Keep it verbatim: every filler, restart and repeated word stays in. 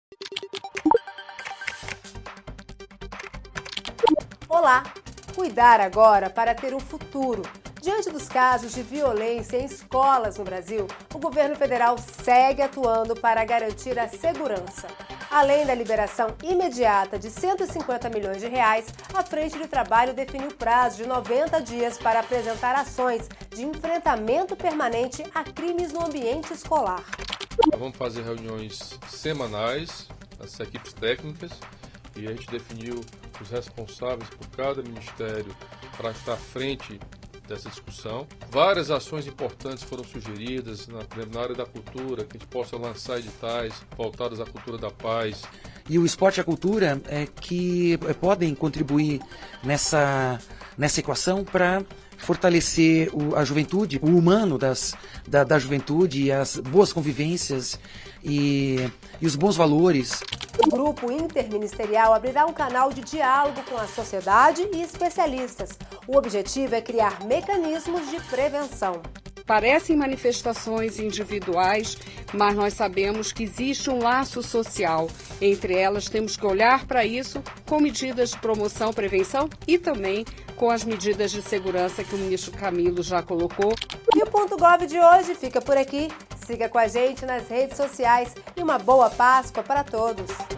Olá! Cuidar agora para ter um futuro. Diante dos casos de violência em escolas no Brasil, o governo federal segue atuando para garantir a segurança. Além da liberação imediata de cento e cinquenta milhões de reais, a Frente de Trabalho definiu prazo de noventa dias para apresentar ações de enfrentamento permanente a crimes no ambiente escolar. Vamos fazer reuniões semanais, as equipes técnicas, e a gente definiu os responsáveis por cada ministério para estar à frente dessa discussão. Várias ações importantes foram sugeridas na, na área da cultura, que a gente possa lançar editais voltados à cultura da paz. E o esporte e a cultura é que podem contribuir nessa, nessa equação para fortalecer o, a juventude, o humano das, da, da juventude, as boas convivências e, e os bons valores. O grupo interministerial abrirá um canal de diálogo com a sociedade e especialistas. O objetivo é criar mecanismos de prevenção. Parecem manifestações individuais, mas nós sabemos que existe um laço social. Entre elas, temos que olhar para isso com medidas de promoção, prevenção e também com as medidas de segurança que o ministro Camilo já colocou. E o Ponto Gov de hoje fica por aqui. Siga com a gente nas redes sociais e uma boa Páscoa para todos!